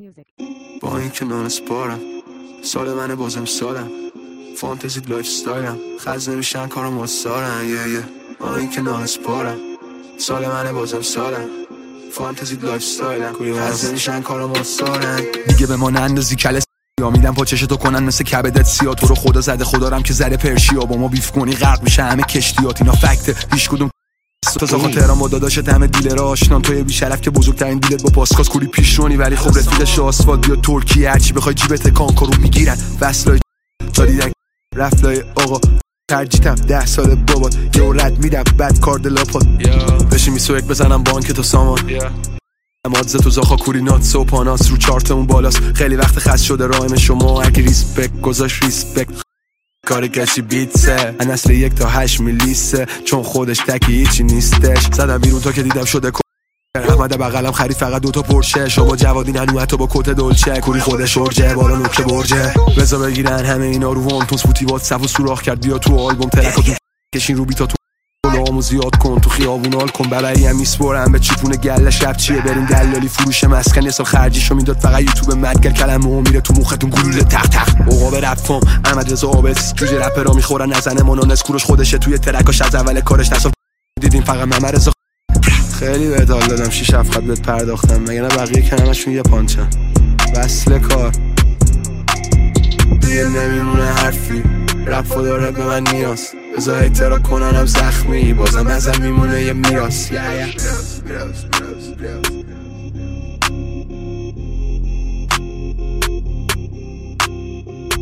با این که نان سپارم سال منه بازم سالم فانتزی لایف ستایلم خز نمیشن کارم مستارن با این که نان سپارم سال منه بازم سالم فانتزی لایف ستایلم خز نمیشن کارم مستارن دیگه به ما نندازی کل یا میدم پاچشتو کنن مثل کبدت سیا تو رو خدا زده خدارم که زره پرشیا با ما بیف کنی غرق میشه همه کشتیات اینا فکته هیچ کدوم تا خاطرم و داداشت همه دیلر آشنان توی بیشرف که بزرگترین دیلت با پاسکاس کوری پیشرونی ولی خب رفیقش آسفالت بیا ترکیه هرچی بخوای جیبت کانکارو میگیرن وصلای تا دیدن رفلای آقا ترجیتم 10 سال بابا یه رد میدم بعد کارد لاپات بشی میسو یک بزنم بانک تو سامان مادزه تو زاخا کوری نات سوپاناس رو چارتمون بالاست خیلی وقت خست شده رایم شما اگه ریسپکت گذاشت ریسپکت کار کشی بیتسه نسل 1 تا 8 میلیسه چون خودش تکی هیچی نیستش زدم بیرون تا که دیدم شده احمد بغلم خرید فقط 2 تا پرشه شما جوادین هنو حتی با کت دلچه کوری خودش ارجه بالا نوکه برجه بزا بگیرن همه اینا رو وانتونس فوتی واتساپ و سوراخ کرد بیا تو آلبوم ترکاتون کشین رو بیتا تو لامو زیاد کن تو خیابون حال کن ببری هم میسپرم به چیپونه گله شب چیه بریم دلالی فروش مسکن یه سال خرجیشو میداد فقط یوتیوب مدگر کلمه میره تو مختون گلوله تق تق عقاب رپم احمد رضا عابس جوجه رپرا میخورن نزنه منونس کوروش خودشه توی ترکاش از اول کارش دستم دیدیم فقط محمد رضا خیلی بهت حال دادم 6 7 بهت پرداختم مگه نه بقیه کلمه‌شون یه پانچن وصل کار دیگه نمیمونه حرفی رپ داره به من نیاز بذار اعتراف کننم زخمی بازم ازم میمونه یه میراث